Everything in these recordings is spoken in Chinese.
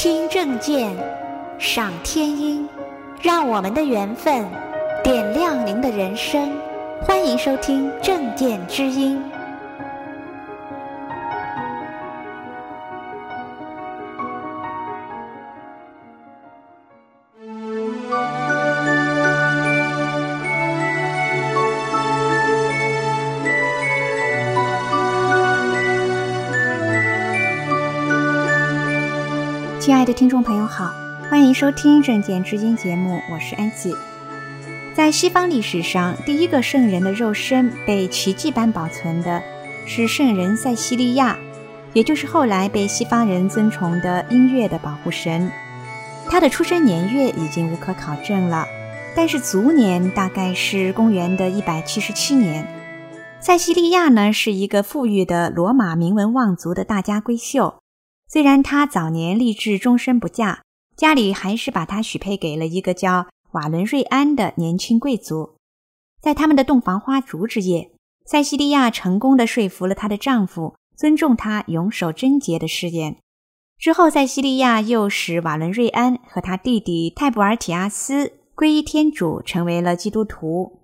听政见，赏天音，让我们的缘分点亮您的人生。欢迎收听政见之音。 亲爱的听众朋友好，欢迎收听政见之音节目，我是安吉。在西方历史上，第一个圣人的肉身被奇迹般保存的是圣人塞西利亚，也就是后来被西方人尊崇的音乐的保护神。他的出生年月已经无可考证了，但是卒年大概是公元的177年。塞西利亚呢，是一个富裕的罗马名门望族的大家闺秀。虽然她早年立志终身不嫁，家里还是把她许配给了一个叫瓦伦瑞安的年轻贵族。在他们的洞房花烛之夜，塞西利亚成功地说服了她的丈夫尊重她永守贞洁的誓言。之后，塞西利亚又使瓦伦瑞安和他弟弟泰布尔提阿斯皈依天主，成为了基督徒。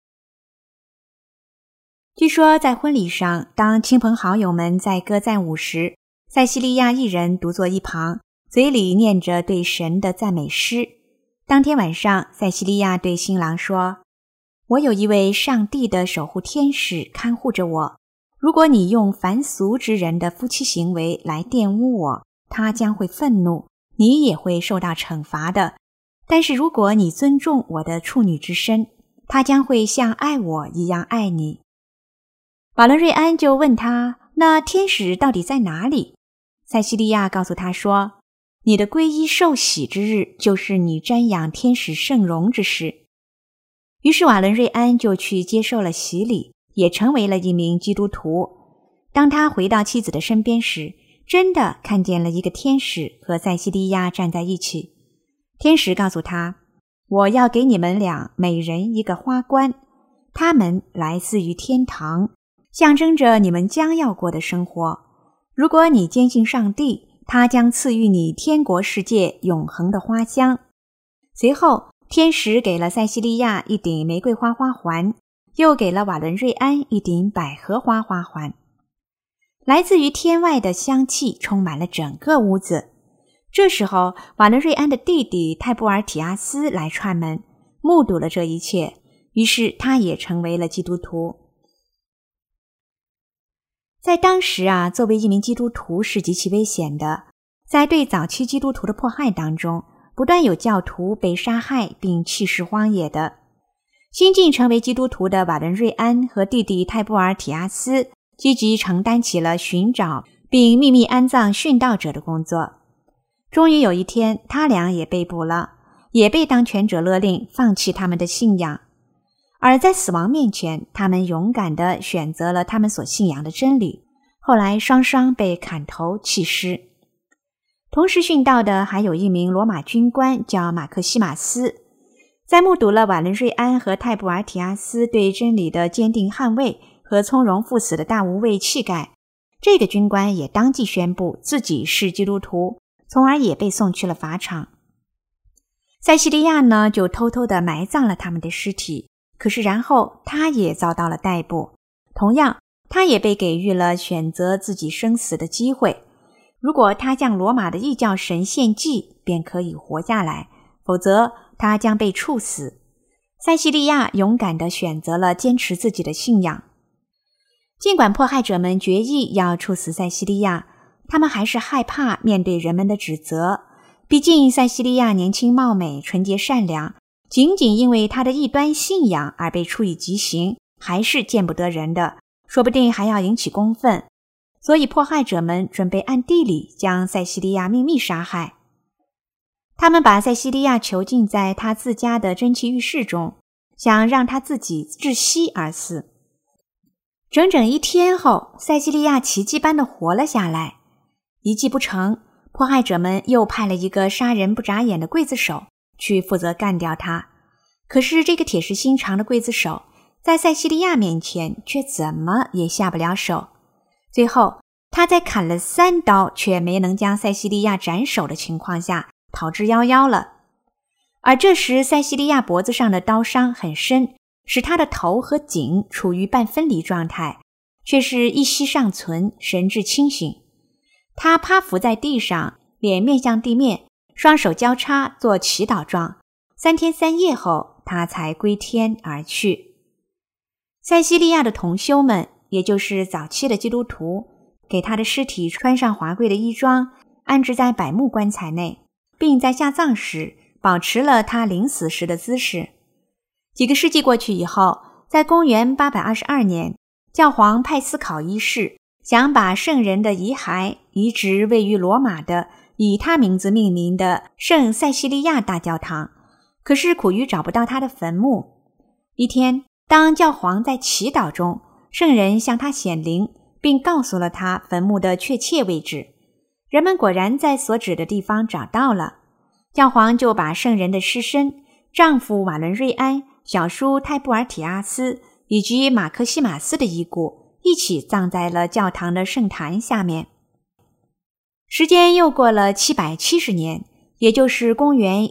据说在婚礼上，当亲朋好友们在歌赞舞时，塞西利亚一人独坐一旁，嘴里念着对神的赞美诗。当天晚上，塞西利亚对新郎说：“我有一位上帝的守护天使看护着我，如果你用凡俗之人的夫妻行为来玷污我，他将会愤怒，你也会受到惩罚的。但是如果你尊重我的处女之身，他将会像爱我一样爱你。”瓦伦瑞安就问他：“那天使到底在哪里？”塞西利亚告诉他说：“你的皈依受洗之日，就是你瞻仰天使圣容之时。”于是瓦伦瑞安就去接受了洗礼，也成为了一名基督徒。当他回到妻子的身边时，真的看见了一个天使和塞西利亚站在一起。天使告诉他：“我要给你们俩每人一个花冠，它们来自于天堂，象征着你们将要过的生活。如果你坚信上帝，他将赐予你天国世界永恒的花香。”随后，天使给了塞西利亚一顶玫瑰花花环，又给了瓦伦瑞安一顶百合花花环。来自于天外的香气充满了整个屋子。这时候，瓦伦瑞安的弟弟泰布尔提阿斯来串门，目睹了这一切，于是他也成为了基督徒。在当时作为一名基督徒是极其危险的。在对早期基督徒的迫害当中，不断有教徒被杀害并弃尸荒野的。新晋成为基督徒的瓦伦瑞安和弟弟泰布尔提阿斯积极承担起了寻找并秘密安葬殉道者的工作。终于有一天，他俩也被捕了，也被当权者勒令放弃他们的信仰。而在死亡面前，他们勇敢地选择了他们所信仰的真理，后来双双被砍头弃尸。同时殉道的还有一名罗马军官，叫马克西马斯。在目睹了瓦伦瑞安和泰布尔提阿斯对真理的坚定捍卫和从容赴死的大无畏气概，这个军官也当即宣布自己是基督徒，从而也被送去了法场。塞西利亚呢，就偷偷地埋葬了他们的尸体，可是然后他也遭到了逮捕，同样他也被给予了选择自己生死的机会。如果他向罗马的异教神献祭，便可以活下来，否则他将被处死。塞西利亚勇敢地选择了坚持自己的信仰。尽管迫害者们决意要处死塞西利亚，他们还是害怕面对人们的指责。毕竟塞西利亚年轻貌美，纯洁善良，仅仅因为他的异端信仰而被处以极刑，还是见不得人的，说不定还要引起公愤。所以迫害者们准备暗地里将塞西利亚秘密杀害。他们把塞西利亚囚禁在他自家的蒸汽浴室中，想让他自己窒息而死。整整1天后，塞西利亚奇迹般地活了下来。一计不成，迫害者们又派了一个杀人不眨眼的刽子手去负责干掉他。可是这个铁石心肠的刽子手在塞西利亚面前却怎么也下不了手。最后， 他在砍了3刀却没能将塞西利亚斩首的情况下逃之夭夭了。而这时塞西利亚脖子上的刀伤很深，使他的头和颈处于半分离状态，却是一息尚存，神志清醒。他趴伏在地上，脸面向地面，双手交叉做祈祷状，3天3夜后他才归天而去。塞西利亚的同修们，也就是早期的基督徒，给他的尸体穿上华贵的衣装，安置在柏木棺材内，并在下葬时保持了他临死时的姿势。几个世纪过去以后，在公元822年，教皇派斯考一世想把圣人的遗骸移植位于罗马的以他名字命名的圣塞西利亚大教堂，可是苦于找不到他的坟墓。一天，当教皇在祈祷中，圣人向他显灵，并告诉了他坟墓的确切位置。人们果然在所指的地方找到了。教皇就把圣人的尸身、丈夫瓦伦瑞安、小叔泰布尔提阿斯以及马克西马斯的遗骨一起葬在了教堂的圣坛下面。时间又过了770年，也就是公元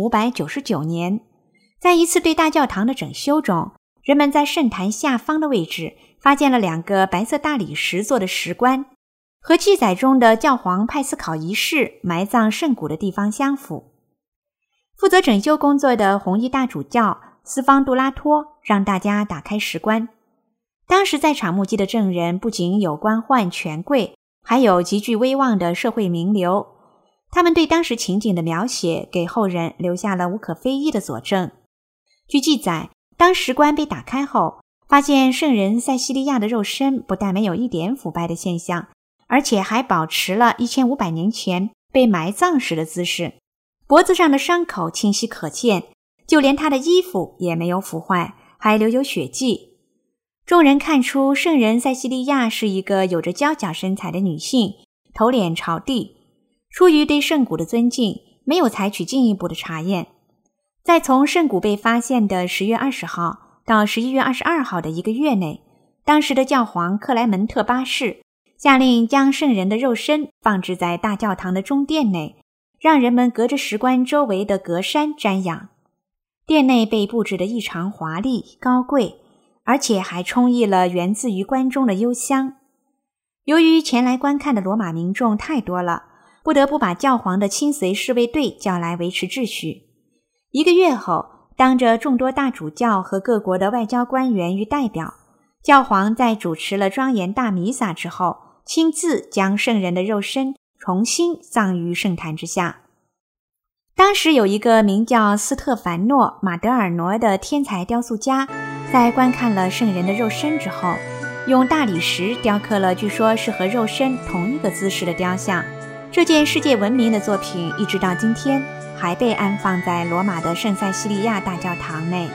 1599年，在一次对大教堂的整修中，人们在圣坛下方的位置发现了2个白色大理石做的石棺，和记载中的教皇派斯考一世埋葬圣骨的地方相符。负责整修工作的红衣大主教斯方杜拉托让大家打开石棺。当时在场目击的证人不仅有官宦权贵，还有极具威望的社会名流，他们对当时情景的描写给后人留下了无可非议的佐证。据记载，当石棺被打开后，发现圣人塞西利亚的肉身不但没有一点腐败的现象，而且还保持了1500年前被埋葬时的姿势，脖子上的伤口清晰可见，就连他的衣服也没有腐坏，还留有血迹。众人看出圣人塞西利亚是一个有着娇小身材的女性，头脸朝地。出于对圣骨的尊敬，没有采取进一步的查验。在从圣骨被发现的10月20号到11月22号的1个月内，当时的教皇克莱门特8世下令将圣人的肉身放置在大教堂的中殿内，让人们隔着石棺周围的隔山瞻仰。殿内被布置得异常华丽高贵，而且还充溢了源自于棺中的幽香。由于前来观看的罗马民众太多了，不得不把教皇的亲随侍卫队叫来维持秩序。1个月后，当着众多大主教和各国的外交官员与代表，教皇在主持了庄严大弥撒之后，亲自将圣人的肉身重新葬于圣坛之下。当时有一个名叫斯特凡诺·马德尔诺的天才雕塑家，在观看了圣人的肉身之后，用大理石雕刻了据说是和肉身同一个姿势的雕像。这件世界闻名的作品一直到今天还被安放在罗马的圣塞西利亚大教堂内。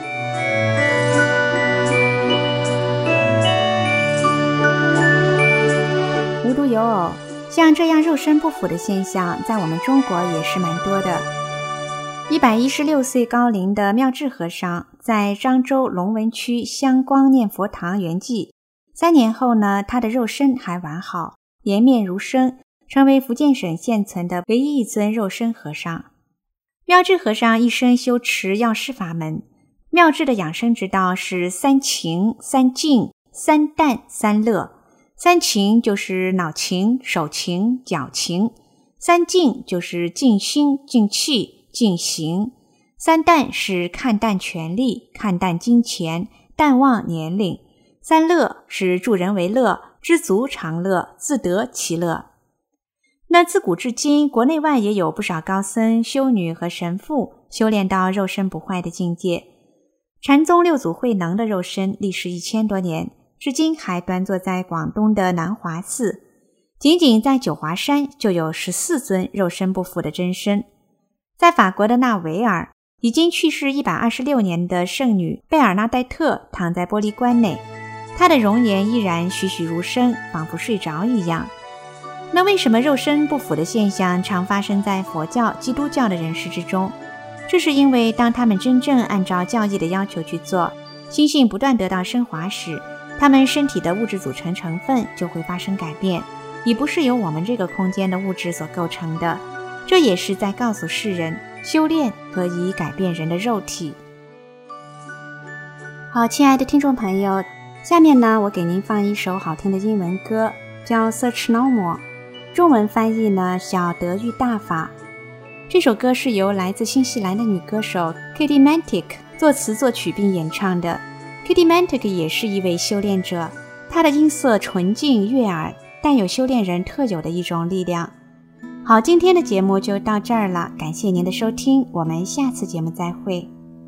无独有偶，像这样肉身不腐的现象在我们中国也是蛮多的。116岁高龄的妙智和尚在漳州龙文区香光念佛堂圆寂，3年后呢，他的肉身还完好，颜面如生，成为福建省现存的唯一一尊肉身和尚。妙智和尚一生修持药师法门，妙智的养生之道是3情、3静、3淡、3乐。3情就是脑情、手情、脚情；3静就是静心、静气、静行；3淡是看淡权力、看淡金钱、淡忘年龄；3乐是助人为乐，知足常乐，自得其乐。那自古至今，国内外也有不少高僧、修女和神父修炼到肉身不坏的境界。禅宗六祖慧能的肉身历时1000多年，至今还端坐在广东的南华寺，仅仅在九华山就有14尊肉身不腐的真身。在法国的纳维尔，已经去世126年的圣女贝尔纳代特躺在玻璃棺内，她的容颜依然栩栩如生，仿佛睡着一样。那为什么肉身不腐的现象常发生在佛教、基督教的人士之中？这是因为当他们真正按照教义的要求去做，心性不断得到升华时，他们身体的物质组成成分就会发生改变。 已不是由我们这个空间的物质所构成的。这也是在告诉世人，修炼可以改变人的肉体。好，亲爱的听众朋友，下面呢，我给您放一首好听的英文歌，叫 Search No More， 中文翻译呢叫德育大法。这首歌是由来自新西兰的女歌手 Kitty Mantic 作词作曲并演唱的。 Kitty Mantic 也是一位修炼者，她的音色纯净悦耳，带有修炼人特有的一种力量。好，今天的节目就到这儿了，感谢您的收听，我们下次节目再会。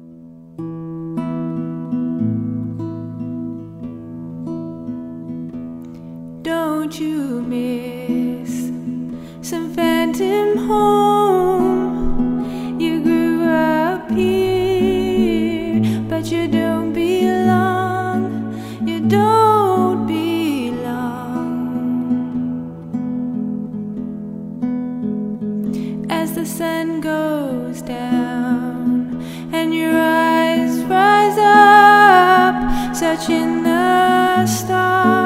Don't you miss some phantom home? You grew up here, but you don't belong. You don't belong. As the sun goes down and your eyes rise up, searching the stars,